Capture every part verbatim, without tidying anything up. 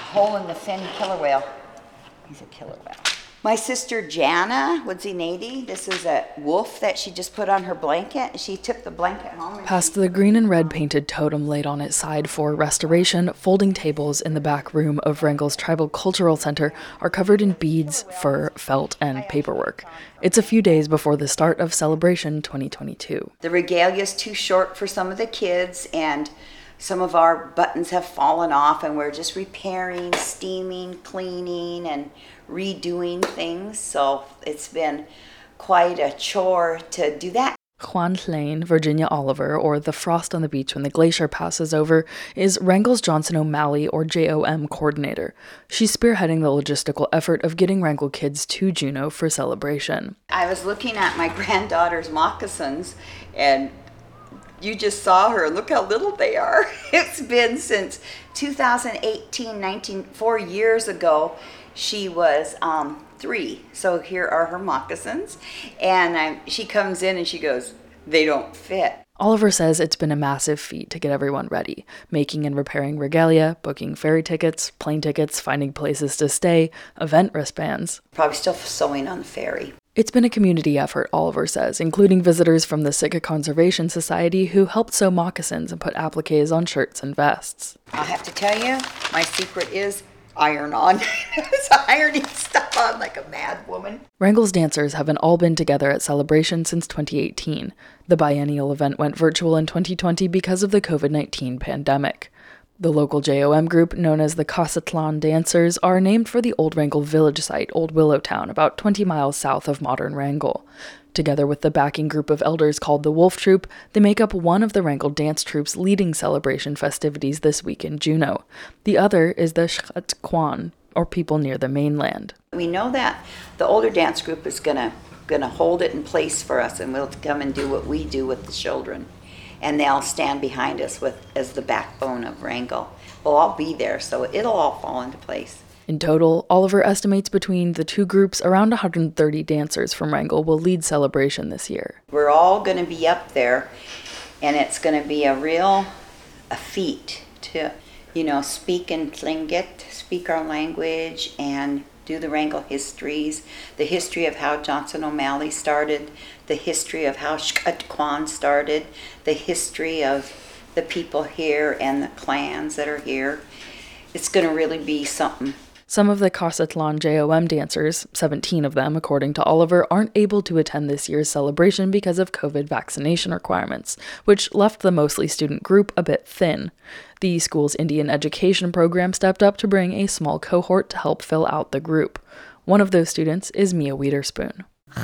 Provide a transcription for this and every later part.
hole in the fin killer whale. He's a killer whale. My sister Jana Woodzinady, this is a wolf that she just put on her blanket. She took the blanket home. Past the green and red painted totem laid on its side for restoration, folding tables in the back room of Wrangell's Tribal Cultural Center are covered in beads, fur, felt, and paperwork. It's a few days before the start of Celebration twenty twenty-two. The regalia is too short for some of the kids, and some of our buttons have fallen off, and we're just repairing, steaming, cleaning, and redoing things. So it's been quite a chore to do that. Juan Lane, Virginia Oliver, or the Frost on the Beach When the Glacier Passes Over, is Wrangell's Johnson O'Malley, or J O M, coordinator. She's spearheading the logistical effort of getting Wrangell kids to Juneau for Celebration. I was looking at my granddaughter's moccasins, and you just saw her. Look how little they are. It's been since two thousand eighteen, nineteen, four years ago. She was um, three. So here are her moccasins. And I, she comes in and she goes, they don't fit. Oliver says it's been a massive feat to get everyone ready, making and repairing regalia, booking ferry tickets, plane tickets, finding places to stay, event wristbands. Probably still sewing on the ferry. It's been a community effort, Oliver says, including visitors from the Sitka Conservation Society who helped sew moccasins and put appliques on shirts and vests. I have to tell you, my secret is iron on. It's ironing stuff on like a mad woman. Wrangell's dancers haven't all been together at Celebration since twenty eighteen. The biennial event went virtual in twenty twenty because of the covid nineteen pandemic. The local J O M group, known as the Cossatlan Dancers, are named for the old Wrangell village site, Old Willowtown, about twenty miles south of modern Wrangell. Together with the backing group of elders called the Wolf Troop, they make up one of the Wrangell dance troops leading Celebration festivities this week in Juneau. The other is the Shkatquan, or people near the mainland. We know that the older dance group is gonna gonna hold it in place for us, and we'll come and do what we do with the children. And they'll stand behind us with as the backbone of Wrangell. We'll all be there, so it'll all fall into place. In total, Oliver estimates between the two groups around one hundred thirty dancers from Wrangell will lead Celebration this year. We're all going to be up there, and it's going to be a real a feat to, you know, speak in Tlingit, speak our language, and do the Wrangell histories, the history of how Johnson O'Malley started, the history of how Shkatquan started, the history of the people here and the clans that are here. It's going to really be something. Some of the Cossatlan J O M dancers, seventeen of them according to Oliver, aren't able to attend this year's celebration because of COVID vaccination requirements, which left the mostly student group a bit thin. The school's Indian education program stepped up to bring a small cohort to help fill out the group. One of those students is Mia Witherspoon.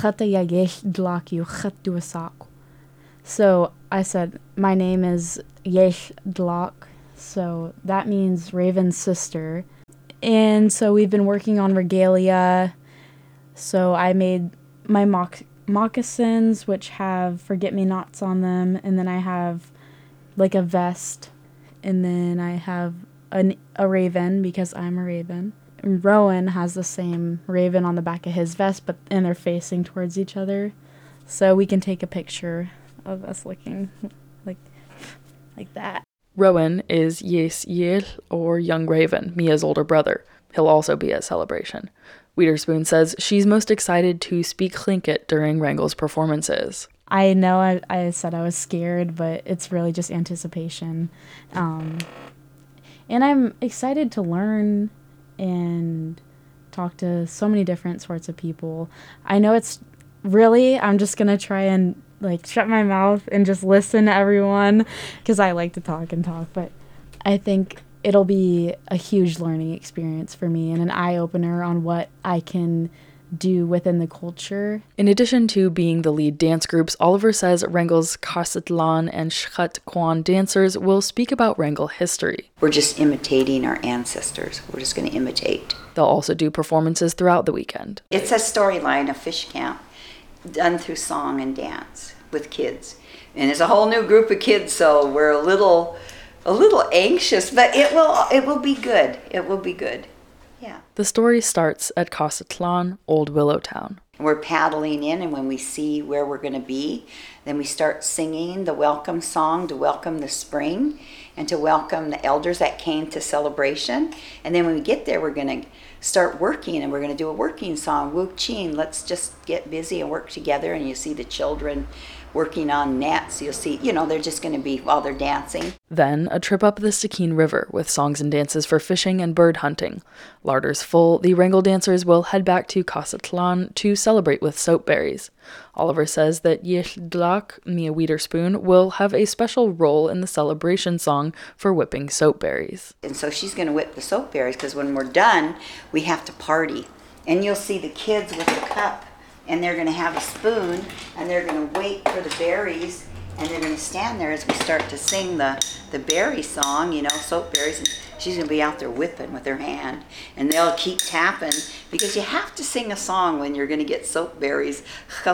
So I said, my name is Yesh Dlak, so that means Raven's sister. And so we've been working on regalia. So I made my mock- moccasins, which have forget-me-nots on them. And then I have like a vest. And then I have an, a raven because I'm a raven. And Rowan has the same raven on the back of his vest, but and they're facing towards each other. So we can take a picture of us looking like like that. Rowan is Yes Yel, or Young Raven, Mia's older brother. He'll also be at Celebration. Witherspoon says she's most excited to speak Tlingit during Wrangell's performances. I know I, I said I was scared, but it's really just anticipation. Um, and I'm excited to learn and talk to so many different sorts of people. I know it's really, I'm just going to try and like shut my mouth and just listen to everyone because I like to talk and talk, but I think it'll be a huge learning experience for me and an eye-opener on what I can do within the culture. In addition to being the lead dance groups, Oliver says Wrangell's Cossatlan and Shkatquan dancers will speak about Wrangell history. We're just imitating our ancestors. We're just going to imitate. They'll also do performances throughout the weekend. It's a storyline of Fish Camp done through song and dance with kids. And it's a whole new group of kids, so we're a little a little anxious, but it will it will be good. It will be good. Yeah. The story starts at Cossatlan, Old Willowtown. We're paddling in, and when we see where we're going to be, then we start singing the welcome song to welcome the spring. and to welcome the elders that came to celebration. And then when we get there, we're going to start working, and we're going to do a working song, Wu Chin. Let's just get busy and work together. And you see the children working on nets. You'll see, you know, they're just going to be while they're dancing. Then a trip up the Stikine River with songs and dances for fishing and bird hunting. Larders full, the Wrangell dancers will head back to Cossatlan to celebrate with soapberries. Oliver says that Yesh Dlak, Mia Witherspoon, will have a special role in the celebration song for whipping soapberries. And so she's going to whip the soapberries, because when we're done, we have to party. And you'll see the kids with a cup, and they're going to have a spoon, and they're going to wait for the berries, and they're going to stand there as we start to sing the, the berry song, you know, soap berries, and she's going to be out there whipping with her hand, and they'll keep tapping, because you have to sing a song when you're going to get soap berries.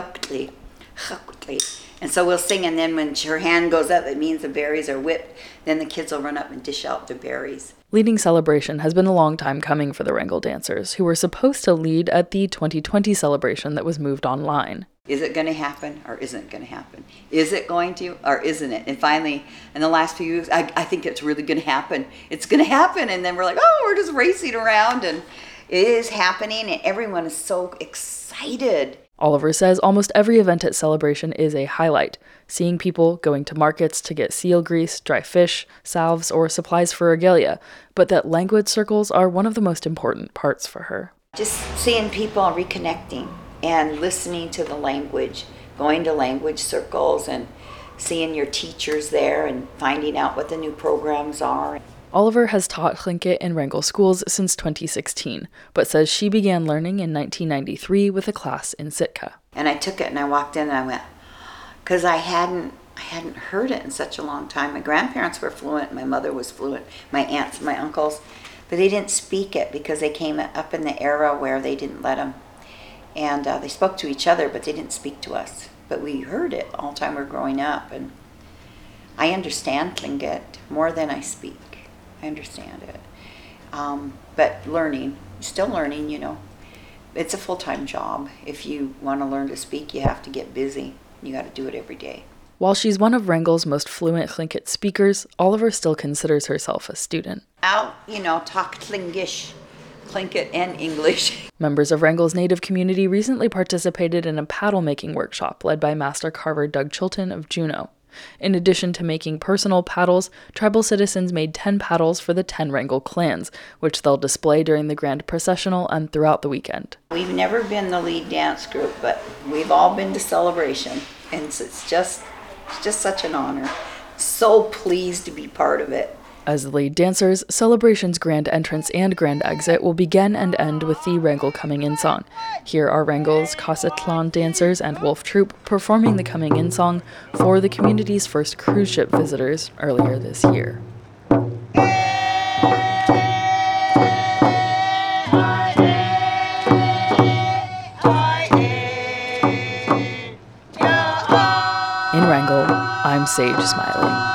And so we'll sing, and then when her hand goes up, it means the berries are whipped. Then the kids will run up and dish out the berries. Leading celebration has been a long time coming for the Wrangell dancers, who were supposed to lead at the twenty twenty celebration that was moved online. Is it going to happen or isn't it going to happen? Is it going to or isn't it? And finally, in the last few years, I, I think it's really going to happen. It's going to happen. And then we're like, oh, we're just racing around. And it is happening, and everyone is so excited. Oliver says almost every event at Celebration is a highlight, seeing people going to markets to get seal grease, dry fish, salves, or supplies for regalia, but that language circles are one of the most important parts for her. Just seeing people reconnecting and listening to the language, going to language circles and seeing your teachers there and finding out what the new programs are. Oliver has taught Tlingit in Wrangell schools since twenty sixteen, but says she began learning in nineteen ninety-three with a class in Sitka. And I took it and I walked in and I went, because I hadn't I hadn't heard it in such a long time. My grandparents were fluent, my mother was fluent, my aunts and my uncles, but they didn't speak it because they came up in the era where they didn't let them. And uh, they spoke to each other, but they didn't speak to us. But we heard it all the time we were growing up. And I understand Tlingit more than I speak. I understand it. Um, but learning, still learning, you know. It's a full-time job. If you want to learn to speak, you have to get busy. You got to do it every day. While she's one of Wrangell's most fluent Tlingit speakers, Oliver still considers herself a student. I'll, you know, talk Tlingish, Tlingit, and English. Members of Wrangell's native community recently participated in a paddle-making workshop led by master carver Doug Chilton of Juneau. In addition to making personal paddles, tribal citizens made ten paddles for the ten Wrangell clans, which they'll display during the grand processional and throughout the weekend. We've never been the lead dance group, but we've all been to Celebration, and it's just, it's just such an honor. So pleased to be part of it. As the lead dancers, Celebration's grand entrance and grand exit will begin and end with the Wrangell Coming In song. Here are Wrangell's Cossatlan dancers and Wolf Troop performing the Coming In song for the community's first cruise ship visitors earlier this year. In Wrangell, I'm Sage Smiley.